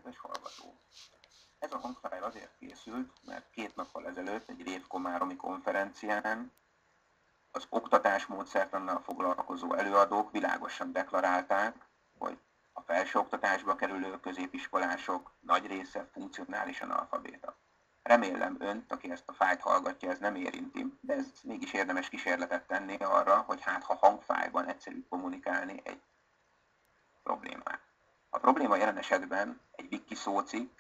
tökéletes hallgató. Ez a hangfájl azért készült, mert 2 nappal ezelőtt egy révkomáromi konferencián az oktatásmódszertannal foglalkozó előadók világosan deklarálták, hogy a felsőoktatásba kerülő középiskolások nagy része funkcionálisan analfabéta. Remélem önt, aki ezt a fájlt hallgatja, ez nem érinti, de ez mégis érdemes kísérletet tenni arra, hogy hát ha hangfájlban egyszerű kommunikálni egy problémát. A probléma jelen esetben egy wiki szócikk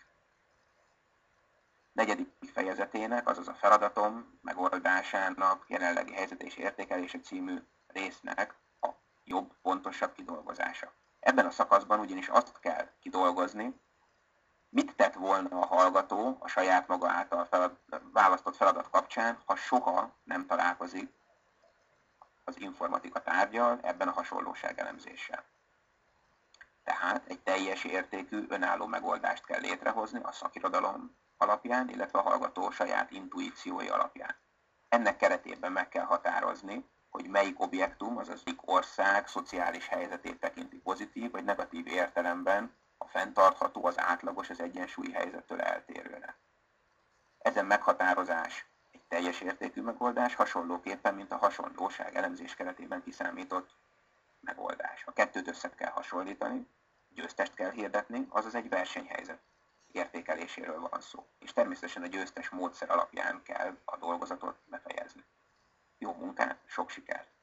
4. fejezetének, azaz a feladatom megoldásának jelenlegi helyzet és értékelése című résznek a jobb, pontosabb kidolgozása. Ebben a szakaszban ugyanis azt kell kidolgozni, mit tett volna a hallgató a saját maga által választott feladat kapcsán, ha soha nem találkozik az informatika tárggyal, ebben a hasonlóságelemzéssel. Tehát egy teljes értékű, önálló megoldást kell létrehozni a szakirodalom alapján, illetve a hallgató saját intuíciói alapján. Ennek keretében meg kell határozni, hogy melyik objektum, azaz melyik ország szociális helyzetét tekinti pozitív vagy negatív értelemben a fenntartható, az átlagos, az egyensúlyi helyzettől eltérőnek. Ezen meghatározás egy teljes értékű megoldás, hasonlóképpen, mint a hasonlóság elemzés keretében kiszámított megoldás. A kettőt össze kell hasonlítani, győztest kell hirdetni, azaz egy versenyhelyzet értékeléséről van szó. És természetesen a győztes módszer alapján kell a dolgozatot befejezni. Jó munkát, sok sikert!